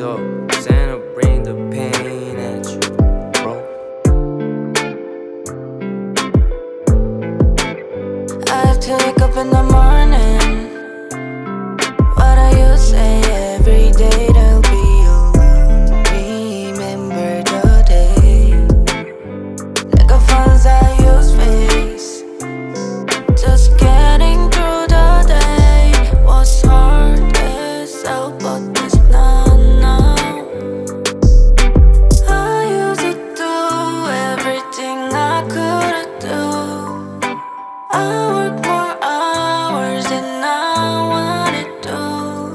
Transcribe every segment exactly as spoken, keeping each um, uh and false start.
So, Santa bring the pain at you, bro. I have to wake up in the morning. What do you say every day? There'll be alone. Remember the day. Like a phones I use face. Just getting through the day was hard as hell, but it's not now. I used to do everything I could do. I work more hours than I wanted to.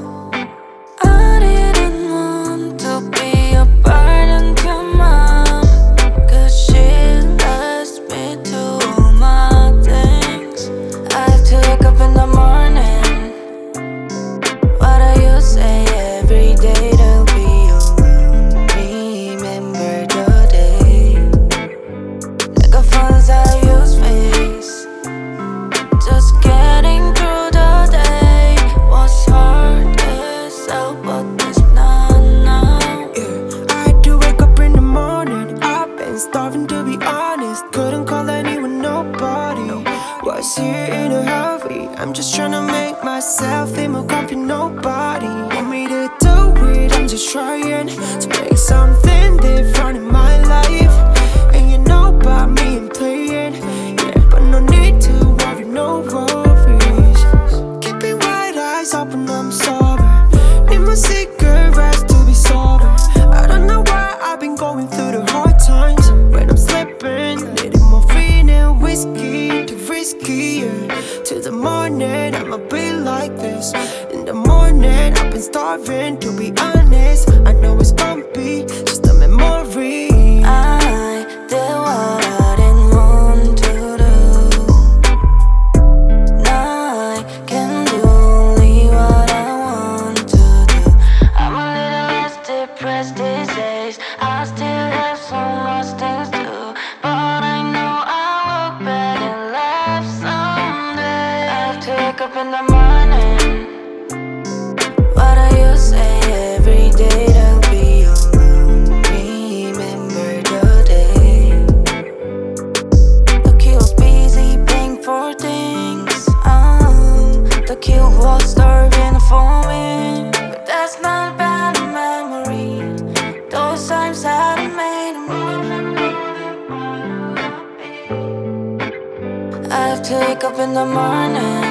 I didn't want to be a burden to mom, cause she lost me to all my things. I have to wake up in the morning. What do you say every day? There'll be alone. Remember the day. Like a phones I use face. Just getting through the day was hard as hell, but it's not now. Yeah, I had to wake up in the morning. I've been starving, to be honest. Couldn't call anyone, nobody. Was here in a hurry. I'm just trying to make myself feel more comfy. Nobody want me to do it. I'm just trying to make something different in my life. And you know about me, I'm playing, yeah, but no need to worry, no worries. Keeping wide eyes open, I'm sober. Need my cigarettes to be sober. I don't know why I've been going through the hard times. When I'm slipping, needing morphine and whiskey, too riskier. Till the morning, I'ma be like this. In the morning, I've been starving, to be honest. I know it's gonna be just a memory. I did what I didn't want to do. Now I can do only what I want to do. I'm a little less depressed these days. I still have so much things to do, but I know I'll look back and laugh someday. I have to wake up in the morning. What do you say every day? There'll be alone. Remember the day. The kid was busy paying for things. Um, the kid was starving for me, but that's not a bad memory. Those times hadn't made me. I have to wake up in the morning.